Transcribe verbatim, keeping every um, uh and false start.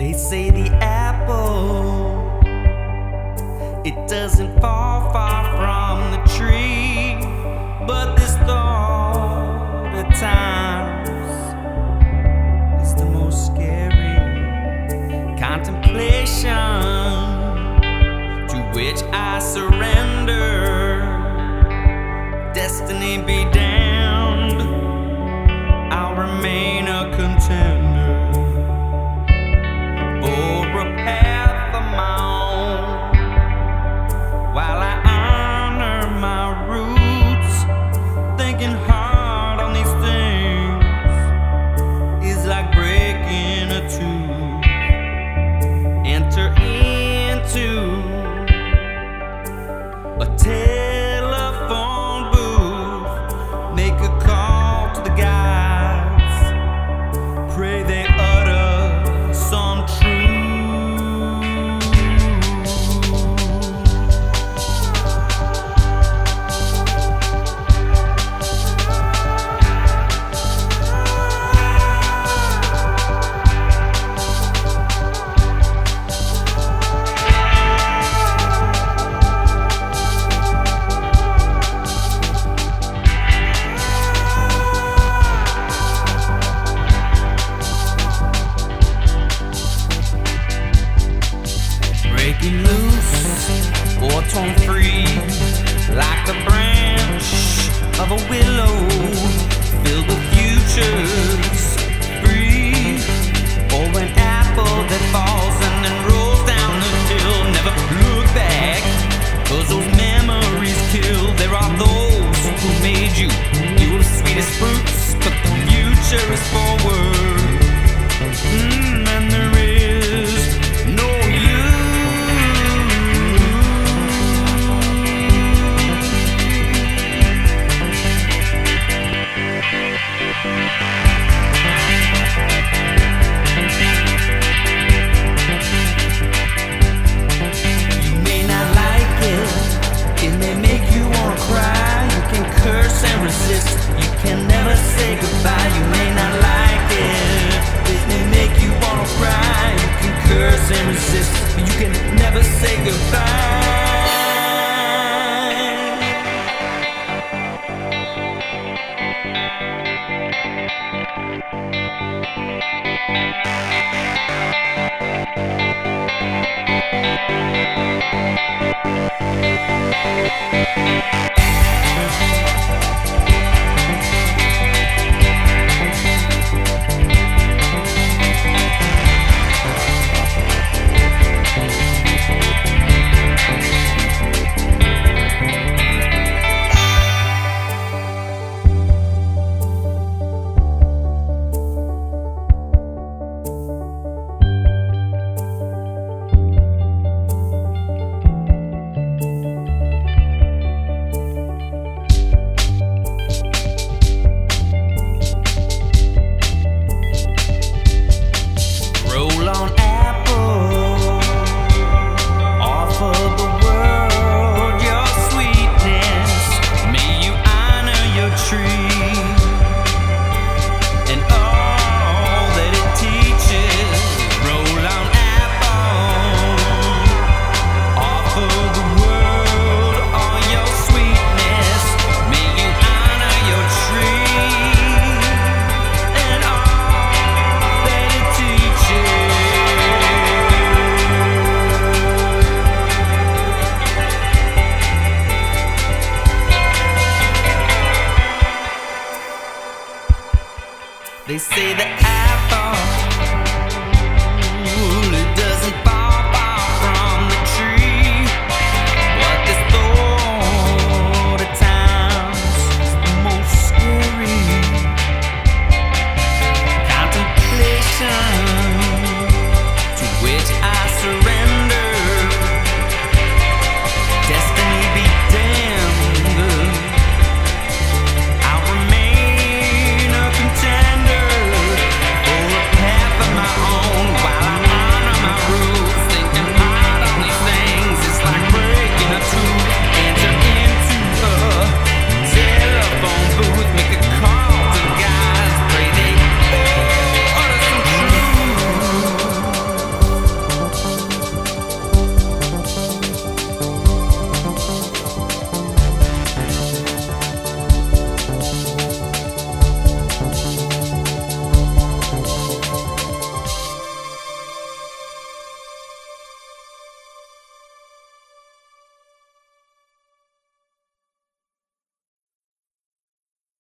They say the apple, it doesn't fall far from the tree, but this thought at times is the most scary contemplation to which I surrender. Destiny be damned, I'll remain a contender for a path of my own, while I honor my roots. Thinking hard on these things is like breaking a tooth. Enter into a telephone booth, make a call to the guides, pray they utter some truth. Breaking loose or torn free, like the branch of a willow filled with futures, free, or an apple that falls and then rolls down the hill. Never look back, 'cause those memories kill. There are those who made you, you were the sweetest fruits, but the future is forward. Mm, and there is no you. Resist. You can never say goodbye. You may not like it, it may make you wanna cry. You can curse and resist, but you can never say goodbye.